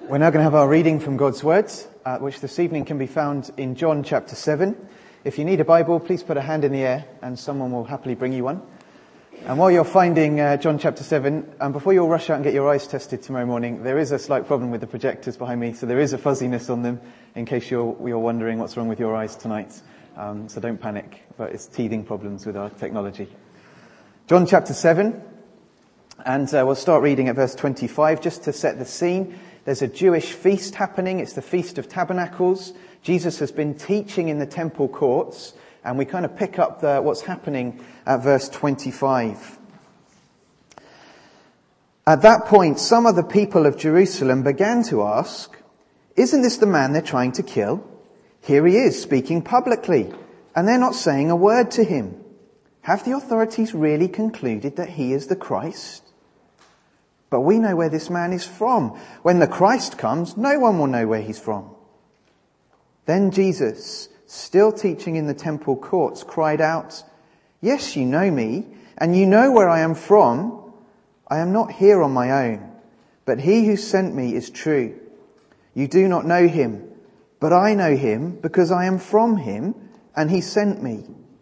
We're now going to have our reading from God's Word, which this evening can be found in John chapter 7. If you need a Bible, please put a hand in the air and someone will happily bring you one. And while you're finding John chapter 7, before you all rush out and get your eyes tested tomorrow morning, there is a slight problem with the projectors behind me, so there is a fuzziness on them in case you're wondering what's wrong with your eyes tonight. So don't panic, but it's teething problems with our technology. John chapter 7, and we'll start reading at verse 25 just to set the scene. There's a Jewish feast happening. It's the Feast of Tabernacles. Jesus has been teaching in the temple courts, and we kind of pick up what's happening at verse 25. At that point, some of the people of Jerusalem began to ask, "Isn't this the man they're trying to kill? Here he is speaking publicly, and they're not saying a word to him. Have the authorities really concluded that he is the Christ? But we know where this man is from. When the Christ comes, no one will know where he's from." Then Jesus, still teaching in the temple courts, cried out, "Yes, you know me, and you know where I am from. I am not here on my own, but he who sent me is true. You do not know him, but I know him because I am from him, and he sent me."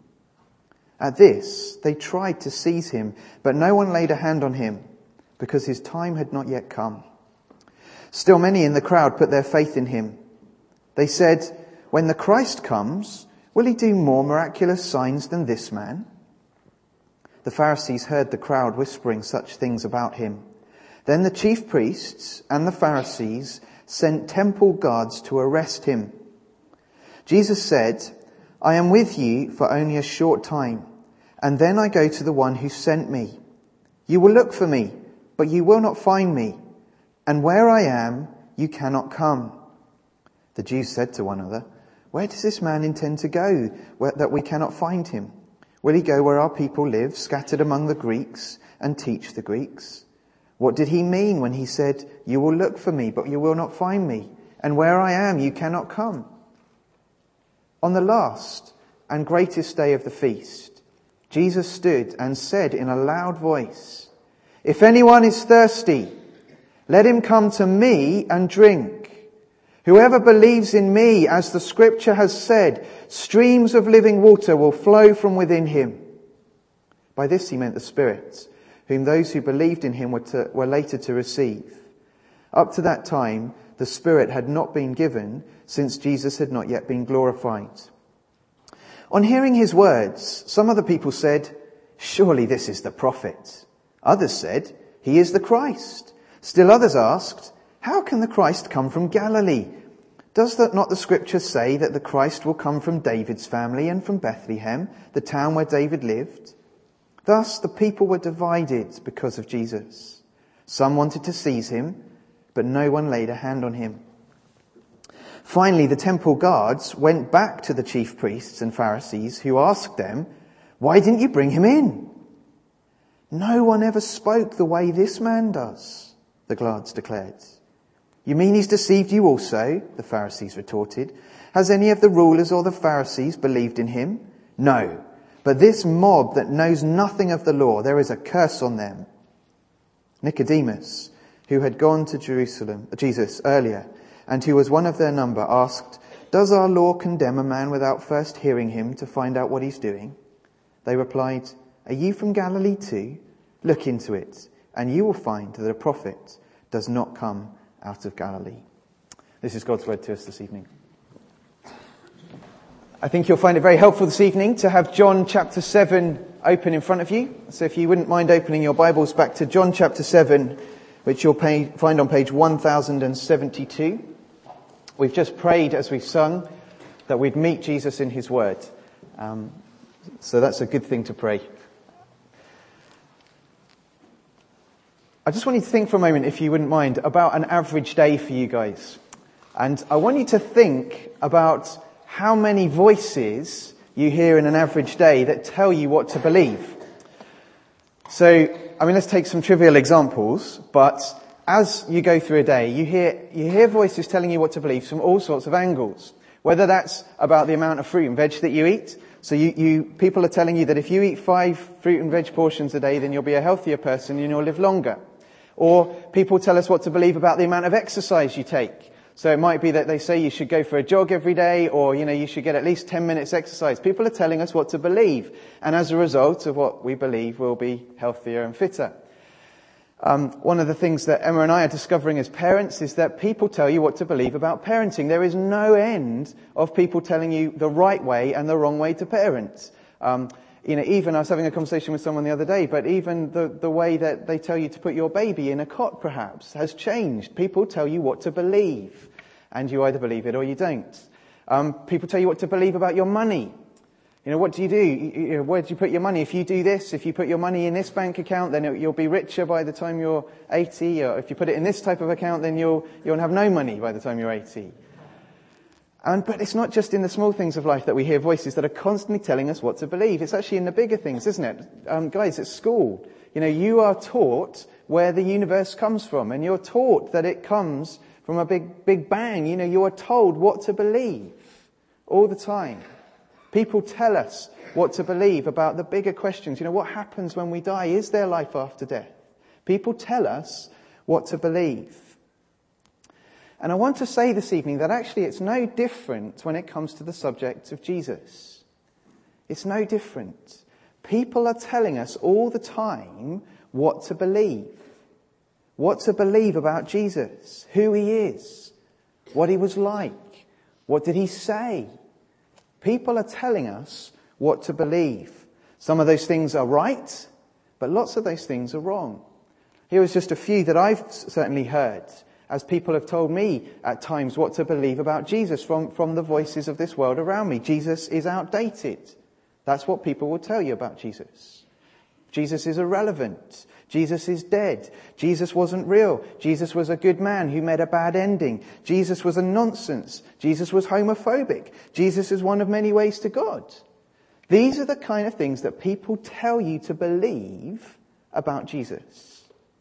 At this, they tried to seize him, but no one laid a hand on him, because his time had not yet come. Still many in the crowd put their faith in him. They said, "When the Christ comes, will he do more miraculous signs than this man?" The Pharisees heard the crowd whispering such things about him. Then the chief priests and the Pharisees sent temple guards to arrest him. Jesus said, "I am with you for only a short time, and then I go to the one who sent me. You will look for me, but you will not find me, and where I am, you cannot come." The Jews said to one another, "Where does this man intend to go, that we cannot find him? Will he go where our people live, scattered among the Greeks, and teach the Greeks? What did he mean when he said, 'You will look for me, but you will not find me, and where I am, you cannot come'?" On the last and greatest day of the feast, Jesus stood and said in a loud voice, "If anyone is thirsty, let him come to me and drink. Whoever believes in me, as the scripture has said, streams of living water will flow from within him." By this he meant the Spirit, whom those who believed in him were later to receive. Up to that time, the Spirit had not been given, since Jesus had not yet been glorified. On hearing his words, some of the people said, "Surely this is the prophet." Others said, "He is the Christ." Still others asked, "How can the Christ come from Galilee? Does not the scripture say that the Christ will come from David's family and from Bethlehem, the town where David lived?" Thus the people were divided because of Jesus. Some wanted to seize him, but no one laid a hand on him. Finally, the temple guards went back to the chief priests and Pharisees, who asked them, "Why didn't you bring him in?" "No one ever spoke the way this man does," the guards declared. "You mean he's deceived you also?" the Pharisees retorted. "Has any of the rulers or the Pharisees believed in him?" "No, but this mob that knows nothing of the law, there is a curse on them." Nicodemus, who had gone to Jesus earlier, and who was one of their number, asked, "Does our law condemn a man without first hearing him to find out what he's doing?" They replied, "Are you from Galilee too? Look into it, and you will find that a prophet does not come out of Galilee." This is God's word to us this evening. I think you'll find it very helpful this evening to have John chapter 7 open in front of you. So if you wouldn't mind opening your Bibles back to John chapter 7, which you'll find on page 1072. We've just prayed as we've sung that we'd meet Jesus in his word. So that's a good thing to pray. I just want you to think for a moment, if you wouldn't mind, about an average day for you guys. And I want you to think about how many voices you hear in an average day that tell you what to believe. So, let's take some trivial examples, but as you go through a day, you hear voices telling you what to believe from all sorts of angles. Whether that's about the amount of fruit and veg that you eat. So people are telling you that if you eat 5 fruit and veg portions a day, then you'll be a healthier person and you'll live longer. Or people tell us what to believe about the amount of exercise you take. So it might be that they say you should go for a jog every day, or, you should get at least 10 minutes exercise. People are telling us what to believe. And as a result of what we believe, we'll be healthier and fitter. One of the things that Emma and I are discovering as parents is that people tell you what to believe about parenting. There is no end of people telling you the right way and the wrong way to parent. Even I was having a conversation with someone the other day, but even the way that they tell you to put your baby in a cot perhaps has changed. People tell you what to believe, and you either believe it or you don't. People tell you what to believe about your money. What do you do? Where do you put your money? If you do this, if you put your money in this bank account, then you'll be richer by the time you're 80. Or if you put it in this type of account, then you'll have no money by the time you're 80. But it's not just in the small things of life that we hear voices that are constantly telling us what to believe. It's actually in the bigger things, isn't it? Guys, at school, you are taught where the universe comes from, and you're taught that it comes from a big bang. You are told what to believe all the time. People tell us what to believe about the bigger questions. What happens when we die? Is there life after death? People tell us what to believe. And I want to say this evening that actually it's no different when it comes to the subject of Jesus. It's no different. People are telling us all the time what to believe. What to believe about Jesus, who he is, what he was like, what did he say. People are telling us what to believe. Some of those things are right, but lots of those things are wrong. Here is just a few that I've certainly heard, as people have told me at times what to believe about Jesus from the voices of this world around me. Jesus is outdated. That's what people will tell you about Jesus. Jesus is irrelevant. Jesus is dead. Jesus wasn't real. Jesus was a good man who met a bad ending. Jesus was a nonsense. Jesus was homophobic. Jesus is one of many ways to God. These are the kind of things that people tell you to believe about Jesus.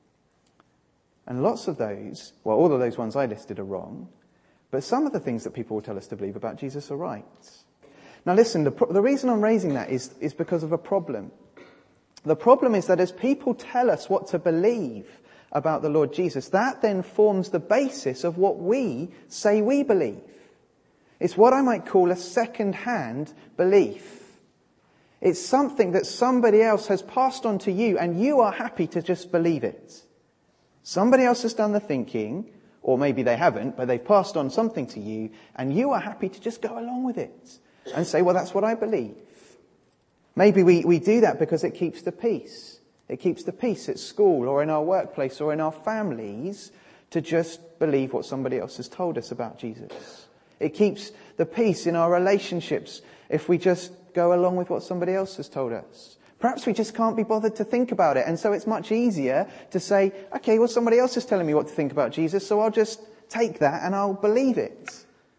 And lots of those, well, all of those ones I listed are wrong, but some of the things that people will tell us to believe about Jesus are right. Now listen, the reason I'm raising that is because of a problem. The problem is that as people tell us what to believe about the Lord Jesus, that then forms the basis of what we say we believe. It's what I might call a second-hand belief. It's something that somebody else has passed on to you, and you are happy to just believe it. Somebody else has done the thinking, or maybe they haven't, but they've passed on something to you, and you are happy to just go along with it and say, well, that's what I believe. Maybe we do that because it keeps the peace. It keeps the peace at school or in our workplace or in our families to just believe what somebody else has told us about Jesus. It keeps the peace in our relationships if we just go along with what somebody else has told us. Perhaps we just can't be bothered to think about it, and so it's much easier to say, okay, well, somebody else is telling me what to think about Jesus, so I'll just take that and I'll believe it.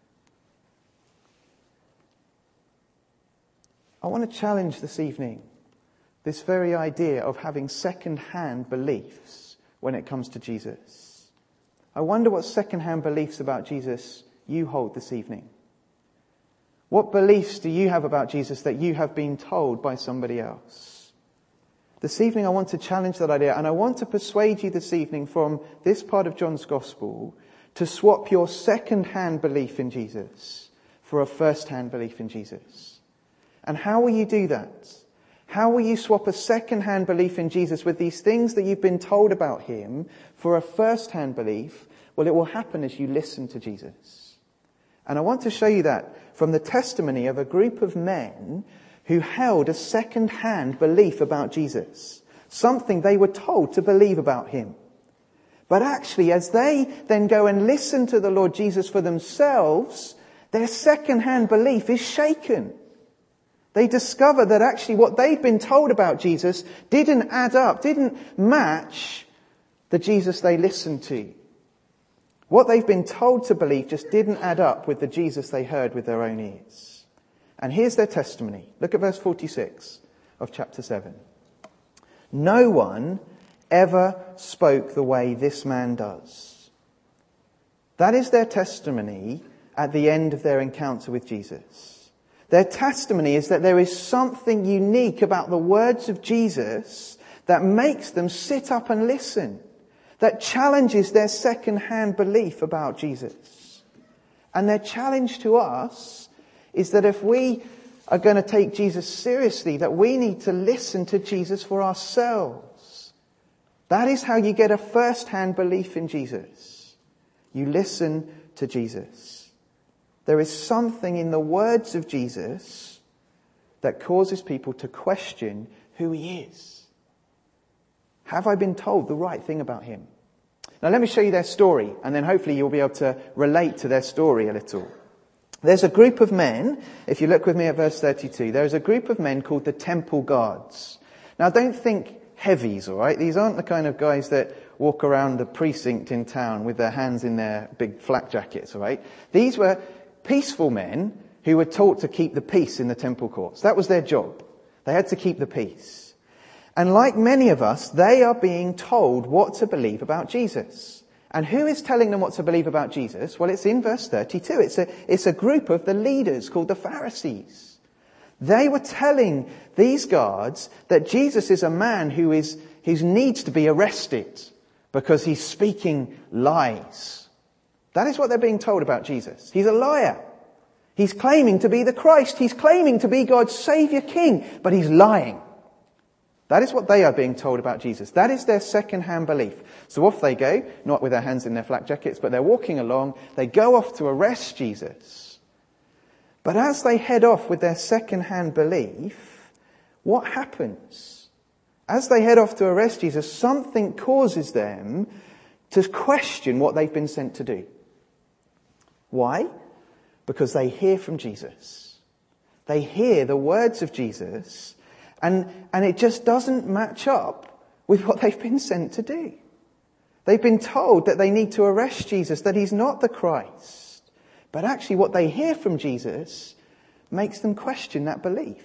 I want to challenge this evening this very idea of having second-hand beliefs when it comes to Jesus. I wonder what second-hand beliefs about Jesus you hold this evening. What beliefs do you have about Jesus that you have been told by somebody else? This evening I want to challenge that idea, and I want to persuade you this evening from this part of John's Gospel to swap your second-hand belief in Jesus for a first-hand belief in Jesus. And how will you do that? How will you swap a second-hand belief in Jesus with these things that you've been told about him for a first-hand belief? Well, it will happen as you listen to Jesus. And I want to show you that from the testimony of a group of men who held a second-hand belief about Jesus. Something they were told to believe about him. But actually, as they then go and listen to the Lord Jesus for themselves, their second-hand belief is shaken. They discover that actually what they'd been told about Jesus didn't add up, didn't match the Jesus they listened to. What they've been told to believe just didn't add up with the Jesus they heard with their own ears. And here's their testimony. Look at verse 46 of chapter 7. No one ever spoke the way this man does. That is their testimony at the end of their encounter with Jesus. Their testimony is that there is something unique about the words of Jesus that makes them sit up and listen. that challenges their second-hand belief about Jesus. And their challenge to us is that if we are going to take Jesus seriously, that we need to listen to Jesus for ourselves. That is how you get a first-hand belief in Jesus. You listen to Jesus. There is something in the words of Jesus that causes people to question who he is. Have I been told the right thing about him? Now let me show you their story, and then hopefully you'll be able to relate to their story a little. There's a group of men, if you look with me at verse 32, there is a group of men called the temple guards. Now don't think heavies, alright? These aren't the kind of guys that walk around the precinct in town with their hands in their big flak jackets, alright? These were peaceful men who were taught to keep the peace in the temple courts. That was their job. They had to keep the peace. And like many of us, they are being told what to believe about Jesus. And who is telling them what to believe about Jesus? Well, it's in verse 32. It's a group of the leaders called the Pharisees. They were telling these guards that Jesus is a man who needs to be arrested because he's speaking lies. That is what they're being told about Jesus. He's a liar. He's claiming to be the Christ. He's claiming to be God's Saviour King, but he's lying. That is what they are being told about Jesus. That is their second-hand belief. So off they go, not with their hands in their flak jackets, but they're walking along. They go off to arrest Jesus. But as they head off with their second-hand belief, what happens? As they head off to arrest Jesus, something causes them to question what they've been sent to do. Why? Because they hear from Jesus. They hear the words of Jesus, and it just doesn't match up with what they've been sent to do. They've been told that they need to arrest Jesus, that he's not the Christ. But actually what they hear from Jesus makes them question that belief.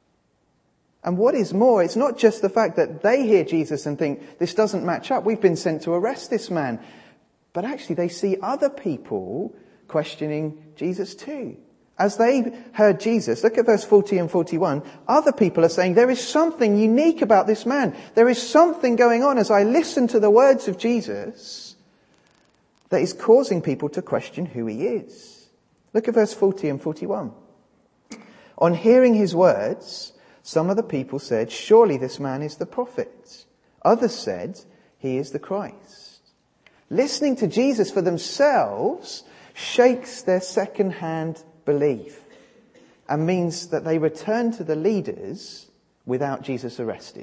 And what is more, it's not just the fact that they hear Jesus and think, this doesn't match up, we've been sent to arrest this man. But actually they see other people questioning Jesus too. As they heard Jesus, look at verse 40 and 41, other people are saying, there is something unique about this man. There is something going on as I listen to the words of Jesus that is causing people to question who he is. Look at verse 40 and 41. On hearing his words, some of the people said, surely this man is the prophet. Others said, he is the Christ. Listening to Jesus for themselves shakes their second-hand belief and means that they return to the leaders without Jesus arrested.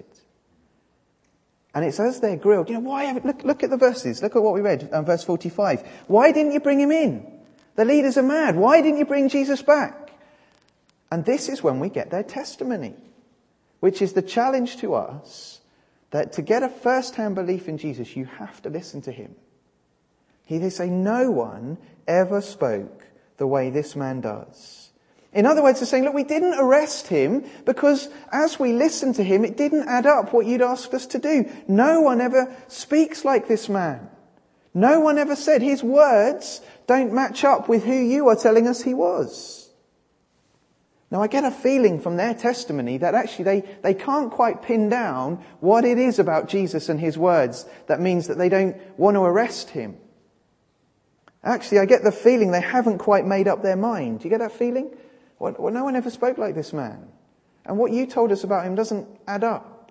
And it's as they're grilled, look at the verses, look at what we read, verse 45. Why didn't you bring him in? The leaders are mad. Why didn't you bring Jesus back? And this is when we get their testimony, which is the challenge to us that to get a first-hand belief in Jesus, you have to listen to him. They say no one ever spoke the way this man does. In other words, they're saying, look, we didn't arrest him because as we listened to him, it didn't add up what you'd asked us to do. No one ever speaks like this man. No one ever said his words don't match up with who you are telling us he was. Now, I get a feeling from their testimony that actually they can't quite pin down what it is about Jesus and his words that means that they don't want to arrest him. Actually, I get the feeling they haven't quite made up their mind. Do you get that feeling? Well, no one ever spoke like this man. And what you told us about him doesn't add up.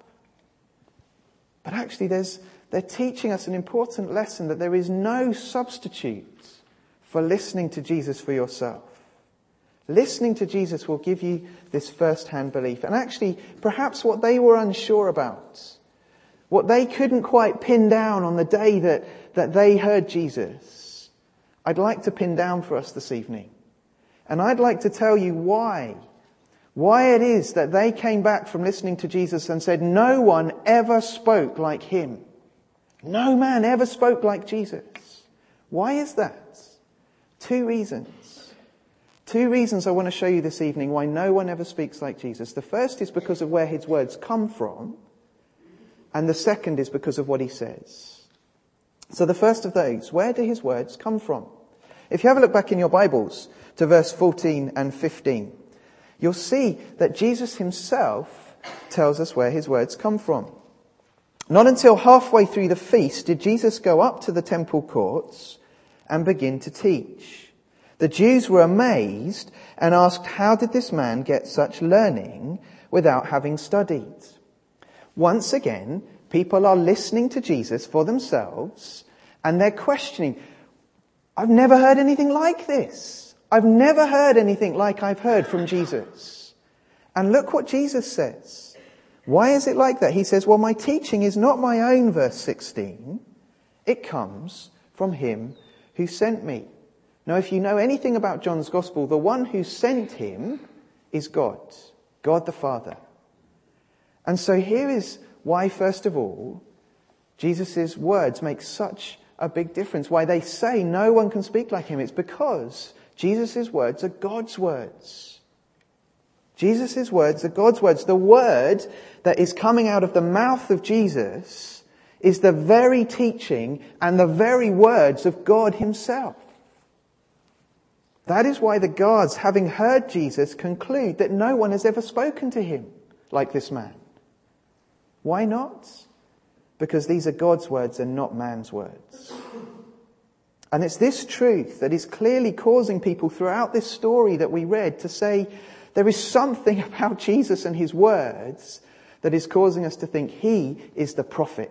But actually, they're teaching us an important lesson that there is no substitute for listening to Jesus for yourself. Listening to Jesus will give you this first-hand belief. And actually, perhaps what they were unsure about, what they couldn't quite pin down on the day that they heard Jesus, I'd like to pin down for us this evening. And I'd like to tell you why it is that they came back from listening to Jesus and said, no one ever spoke like him. No man ever spoke like Jesus. Why is that? Two reasons. Two reasons I want to show you this evening why no one ever speaks like Jesus. The first is because of where his words come from. And the second is because of what he says. So the first of those, where do his words come from? If you have a look back in your Bibles to verse 14 and 15, you'll see that Jesus himself tells us where his words come from. Not until halfway through the feast did Jesus go up to the temple courts and begin to teach. The Jews were amazed and asked, how did this man get such learning without having studied? Once again, people are listening to Jesus for themselves and they're questioning, I've never heard anything like this. I've never heard anything like I've heard from Jesus. And look what Jesus says. Why is it like that? He says, well, my teaching is not my own, verse 16. It comes from him who sent me. Now, if you know anything about John's Gospel, the one who sent him is God, God the Father. And so here is why, first of all, Jesus' words make such a big difference. Why they say no one can speak like him. It's because Jesus' words are God's words. Jesus' words are God's words. The word that is coming out of the mouth of Jesus is the very teaching and the very words of God himself. That is why the guards, having heard Jesus, conclude that no one has ever spoken to him like this man. Why not? Because these are God's words and not man's words. And it's this truth that is clearly causing people throughout this story that we read to say, there is something about Jesus and his words that is causing us to think he is the prophet.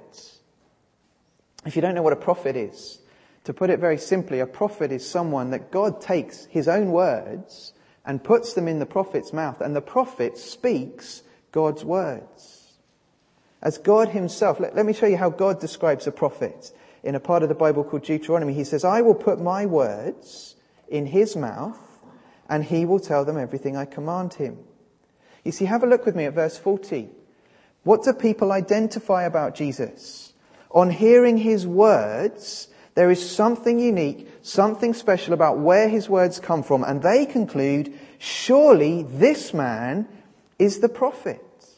If you don't know what a prophet is, to put it very simply, a prophet is someone that God takes his own words and puts them in the prophet's mouth, and the prophet speaks God's words. As God himself, let me show you how God describes a prophet. In a part of the Bible called Deuteronomy, he says, I will put my words in his mouth, and he will tell them everything I command him. You see, have a look with me at verse 40. What do people identify about Jesus? On hearing his words, there is something unique, something special about where his words come from. And they conclude, surely this man is the prophet.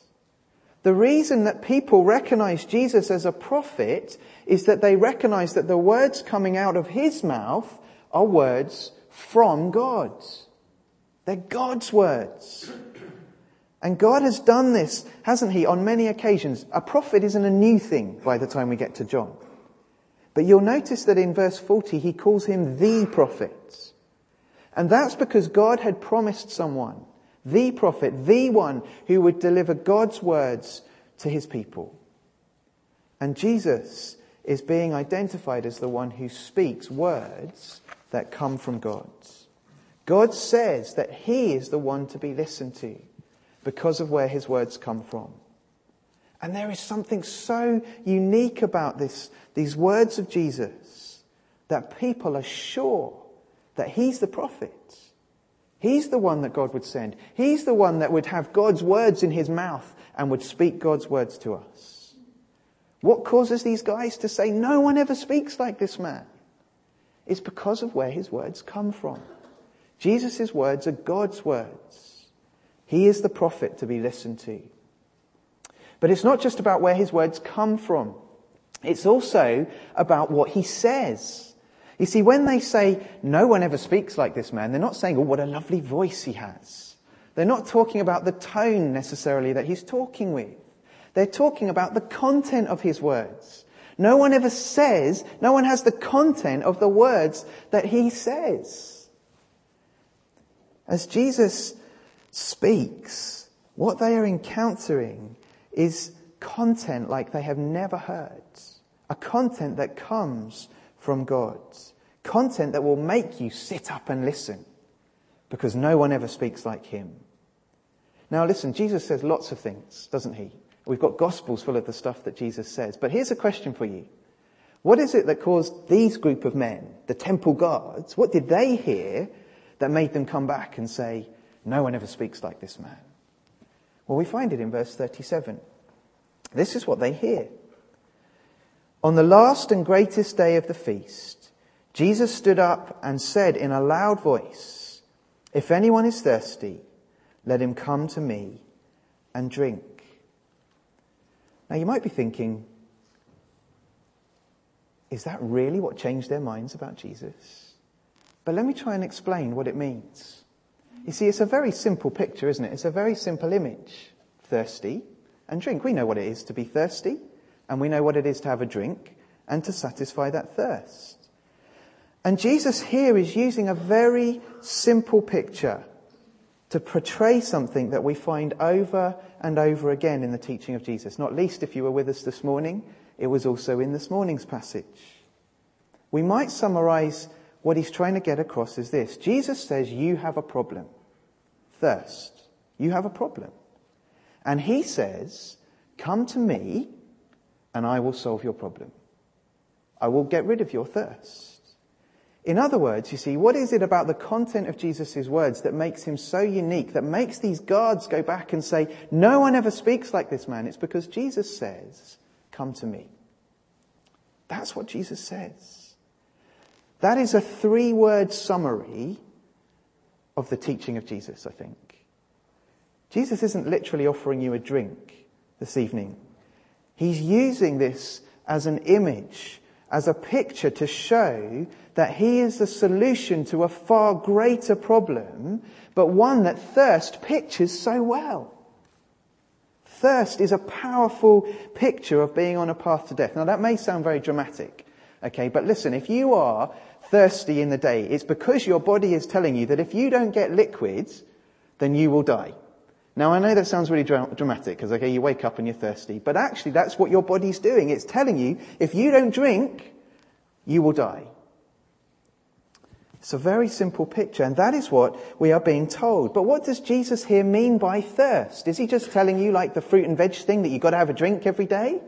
The reason that people recognize Jesus as a prophet is that they recognize that the words coming out of his mouth are words from God. They're God's words. And God has done this, hasn't he, on many occasions. A prophet isn't a new thing by the time we get to John. But you'll notice that in verse 40, he calls him the prophet. And that's because God had promised someone, the prophet, the one who would deliver God's words to his people. And Jesus is being identified as the one who speaks words that come from God. God says that he is the one to be listened to because of where his words come from. And there is something so unique about these words of Jesus that people are sure that he's the prophet. He's the one that God would send. He's the one that would have God's words in his mouth and would speak God's words to us. What causes these guys to say no one ever speaks like this man? It's because of where his words come from. Jesus' words are God's words. He is the prophet to be listened to. But it's not just about where his words come from. It's also about what he says. You see, when they say, no one ever speaks like this man, they're not saying, oh, what a lovely voice he has. They're not talking about the tone necessarily that he's talking with. They're talking about the content of his words. No one ever says, no one has the content of the words that he says. As Jesus speaks, what they are encountering is content like they have never heard. A content that comes from God. Content that will make you sit up and listen. Because no one ever speaks like him. Now listen, Jesus says lots of things, doesn't he? We've got Gospels full of the stuff that Jesus says. But here's a question for you. What is it that caused these group of men, the temple guards, what did they hear that made them come back and say, no one ever speaks like this man? Well, we find it in verse 37. This is what they hear. On the last and greatest day of the feast, Jesus stood up and said in a loud voice, if anyone is thirsty, let him come to me and drink. Now you might be thinking, is that really what changed their minds about Jesus? But let me try and explain what it means. You see, it's a very simple picture, isn't it? It's a very simple image. Thirsty and drink. We know what it is to be thirsty. And we know what it is to have a drink and to satisfy that thirst. And Jesus here is using a very simple picture to portray something that we find over and over again in the teaching of Jesus. Not least, if you were with us this morning, it was also in this morning's passage. We might summarize what he's trying to get across as this. Jesus says, you have a problem. Thirst. You have a problem. And he says, come to me and I will solve your problem. I will get rid of your thirst. In other words, you see, what is it about the content of Jesus' words that makes him so unique, that makes these guards go back and say, no one ever speaks like this man? It's because Jesus says, come to me. That's what Jesus says. That is a 3-word summary of the teaching of Jesus, I think. Jesus isn't literally offering you a drink this evening. He's using this as an image, as a picture to show that he is the solution to a far greater problem, but one that thirst pictures so well. Thirst is a powerful picture of being on a path to death. Now that may sound very dramatic, okay, but listen, if you are thirsty in the day, it's because your body is telling you that if you don't get liquids, then you will die. Now I know that sounds really dramatic because okay, you wake up and you're thirsty, but actually that's what your body's doing. It's telling you if you don't drink, you will die. It's a very simple picture, and that is what we are being told. But what does Jesus here mean by thirst? Is he just telling you like the fruit and veg thing that you've got to have a drink every day?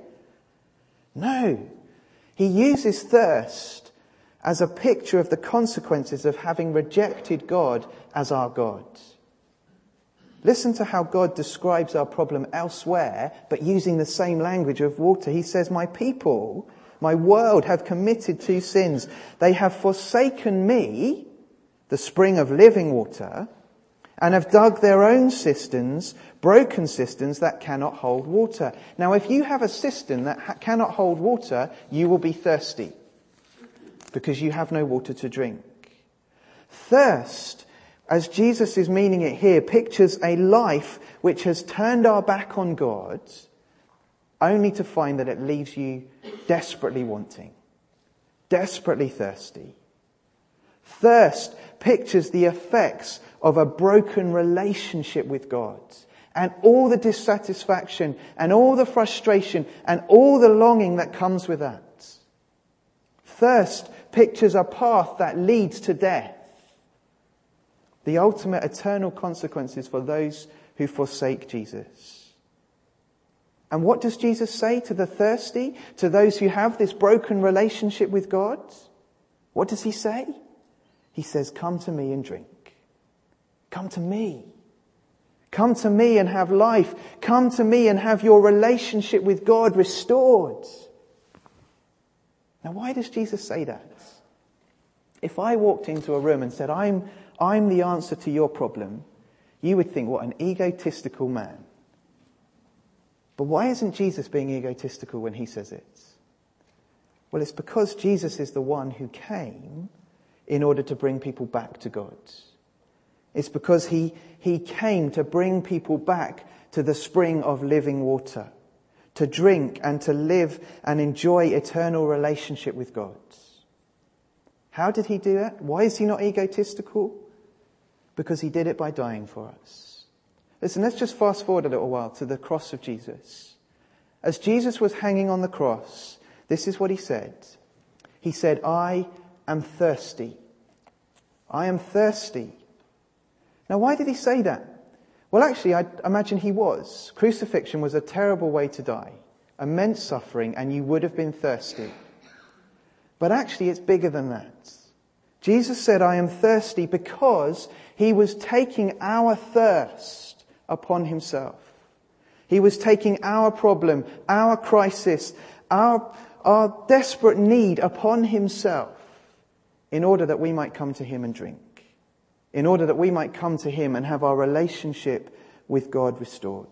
No. He uses thirst as a picture of the consequences of having rejected God as our God. Listen to how God describes our problem elsewhere, but using the same language of water. He says, my people, my world have committed 2 sins. They have forsaken me, the spring of living water, and have dug their own cisterns, broken cisterns that cannot hold water. Now, if you have a cistern that cannot hold water, you will be thirsty because you have no water to drink. Thirst, as Jesus is meaning it here, pictures a life which has turned our back on God, only to find that it leaves you desperately wanting, desperately thirsty. Thirst pictures the effects of a broken relationship with God and all the dissatisfaction and all the frustration and all the longing that comes with that. Thirst pictures a path that leads to death. The ultimate eternal consequences for those who forsake Jesus. And what does Jesus say to the thirsty, to those who have this broken relationship with God? What does he say? He says, come to me and drink. Come to me. Come to me and have life. Come to me and have your relationship with God restored. Now, why does Jesus say that? If I walked into a room and said, I'm the answer to your problem, you would think, what an egotistical man. But why isn't Jesus being egotistical when he says it? Well, it's because Jesus is the one who came in order to bring people back to God. It's because he came to bring people back to the spring of living water, to drink and to live and enjoy eternal relationship with God. How did he do that? Why is he not egotistical? Because he did it by dying for us. Listen, let's just fast forward a little while to the cross of Jesus. As Jesus was hanging on the cross, this is what he said. He said, I am thirsty. I am thirsty. Now, why did he say that? Well, actually, I imagine he was. Crucifixion was a terrible way to die. Immense suffering, and you would have been thirsty. But actually, it's bigger than that. Jesus said, I am thirsty because he was taking our thirst upon himself. He was taking our problem, our crisis, our desperate need upon himself in order that we might come to him and drink. In order that we might come to him and have our relationship with God restored.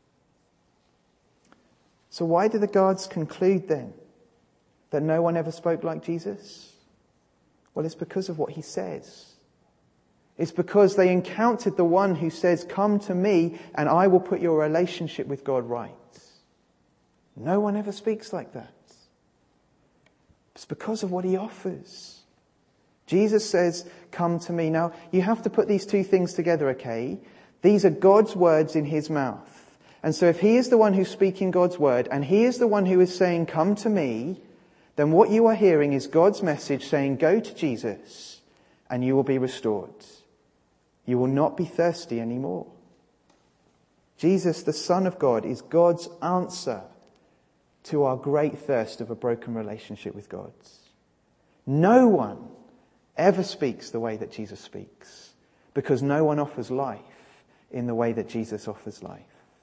So why do the guards conclude then that no one ever spoke like Jesus? Well, it's because of what he says. It's because they encountered the one who says, come to me and I will put your relationship with God right. No one ever speaks like that. It's because of what he offers. Jesus says, come to me. Now, you have to put these two things together, okay? These are God's words in his mouth. And so if he is the one who's speaking God's word, and he is the one who is saying, come to me, then what you are hearing is God's message saying, go to Jesus, and you will be restored. You will not be thirsty anymore. Jesus, the Son of God, is God's answer to our great thirst of a broken relationship with God. No one ever speaks the way that Jesus speaks, because no one offers life in the way that Jesus offers life.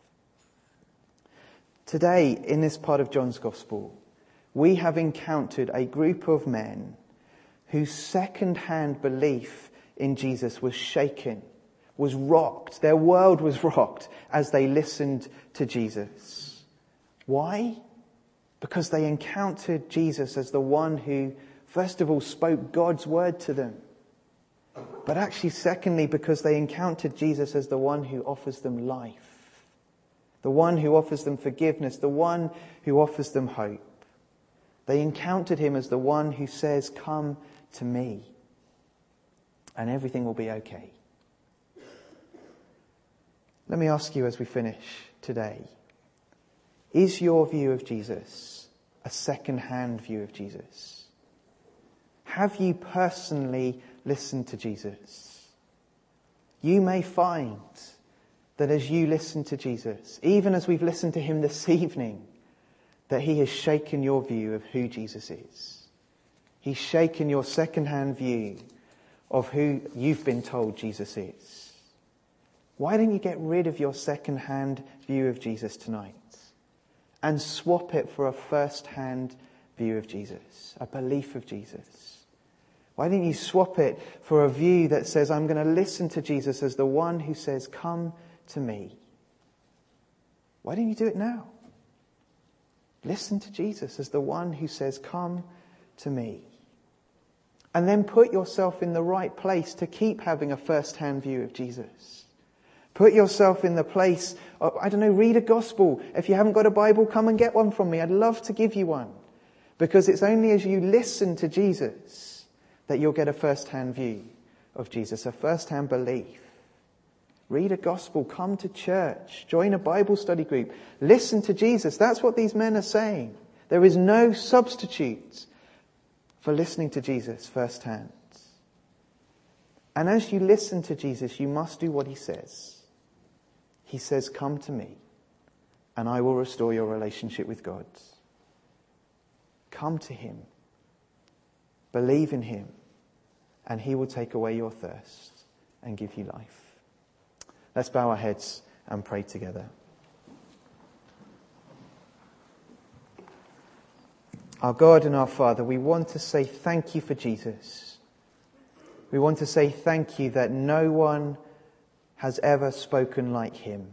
Today, in this part of John's Gospel, we have encountered a group of men whose second-hand belief in Jesus was shaken, was rocked. Their world was rocked as they listened to Jesus. Why? Because they encountered Jesus as the one who, first of all, spoke God's word to them. But actually, secondly, because they encountered Jesus as the one who offers them life. The one who offers them forgiveness. The one who offers them hope. They encountered him as the one who says, come to me, and everything will be okay. Let me ask you as we finish today, is your view of Jesus a second-hand view of Jesus? Have you personally listened to Jesus? You may find that as you listen to Jesus, even as we've listened to him this evening, that he has shaken your view of who Jesus is. He's shaken your second-hand view of who you've been told Jesus is. Why don't you get rid of your second-hand view of Jesus tonight and swap it for a first-hand view of Jesus, a belief of Jesus? Why don't you swap it for a view that says, I'm going to listen to Jesus as the one who says, come to me? Why don't you do it now? Listen to Jesus as the one who says, come to me. And then put yourself in the right place to keep having a first-hand view of Jesus. Put yourself in the place of, read a gospel. If you haven't got a Bible, come and get one from me. I'd love to give you one. Because it's only as you listen to Jesus that you'll get a first-hand view of Jesus, a first-hand belief. Read a gospel, come to church, join a Bible study group, listen to Jesus. That's what these men are saying. There is no substitute for listening to Jesus firsthand. And as you listen to Jesus, you must do what he says. He says, come to me, and I will restore your relationship with God. Come to him. Believe in him, and he will take away your thirst and give you life. Let's bow our heads and pray together. Our God and our Father, we want to say thank you for Jesus. We want to say thank you that no one has ever spoken like him.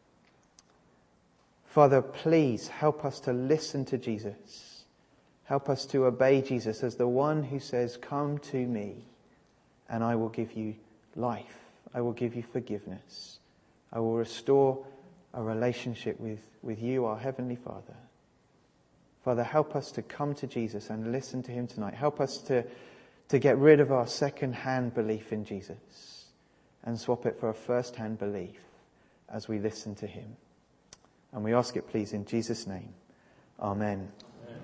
Father, please help us to listen to Jesus. Help us to obey Jesus as the one who says, come to me, and I will give you life. I will give you forgiveness. I will restore a relationship with you, our Heavenly Father. Father, help us to come to Jesus and listen to him tonight. Help us to get rid of our second-hand belief in Jesus and swap it for a first-hand belief as we listen to him. And we ask it, please, in Jesus' name. Amen.